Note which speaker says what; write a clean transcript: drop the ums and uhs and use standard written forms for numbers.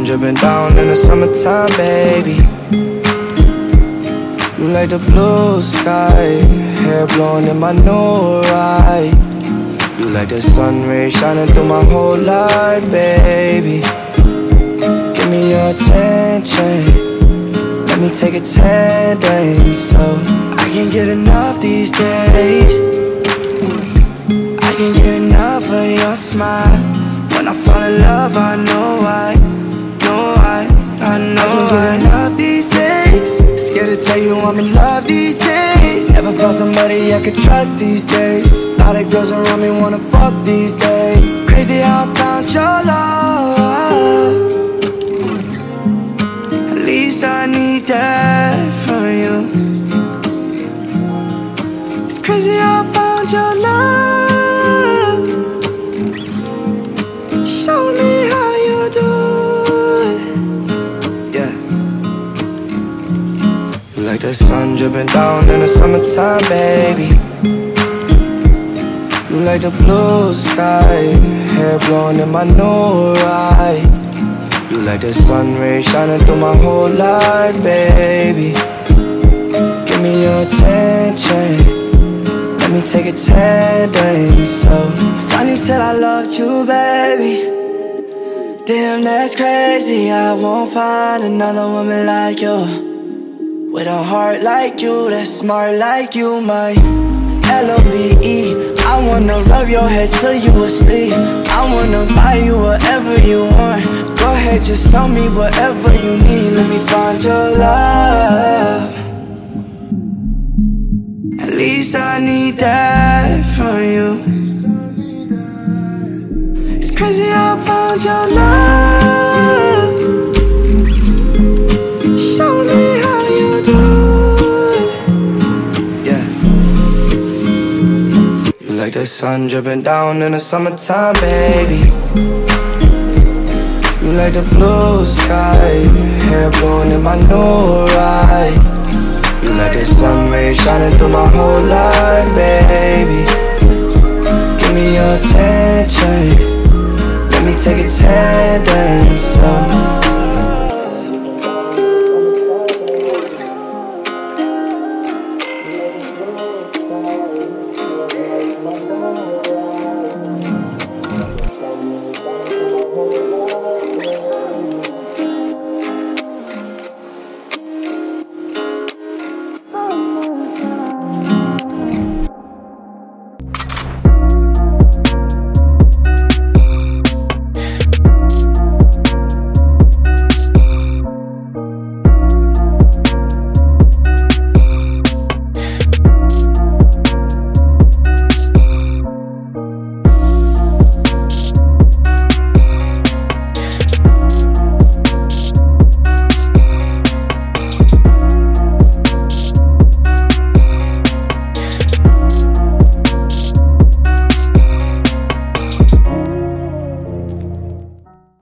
Speaker 1: dripping down in the summertime, baby. You like the blue sky, hair blowing in my new ride. You like the sun rays shining through my whole life, baby. Give me your attention, let me take it 10 days. So I can't get enough these days. I can't get enough of your smile. When I fall in love, I know why. I know I can't get enough these days. Scared to tell you I'm in love these days. Never felt somebody I could trust these days. A lot of girls around me wanna fuck these days. Crazy how I found your love. At least I need that from you. It's crazy how I found your love. Show me how you do it. Yeah. You like the sun dripping down in the summertime, baby. You like the blue sky, hair blowing in my new ride. You like the sun rays shining through my whole life, baby. Give me your attention, let me take it 10 days. So finally said I loved you, baby. Damn, that's crazy, I won't find another woman like you. With a heart like you, that's smart like you, my L-O-V-E. I wanna rub your head till you asleep. I wanna buy you whatever you want. Go ahead, just tell me whatever you need. Let me find your love. At least I need that from you. It's crazy how I found your love. Show me how you do it. Yeah. You like the sun dripping down in the summertime, baby. You like the blue sky, hair blowing in my new ride. You like the sun rays shining through my whole life, baby. Give me your attention, let me take it 10 days.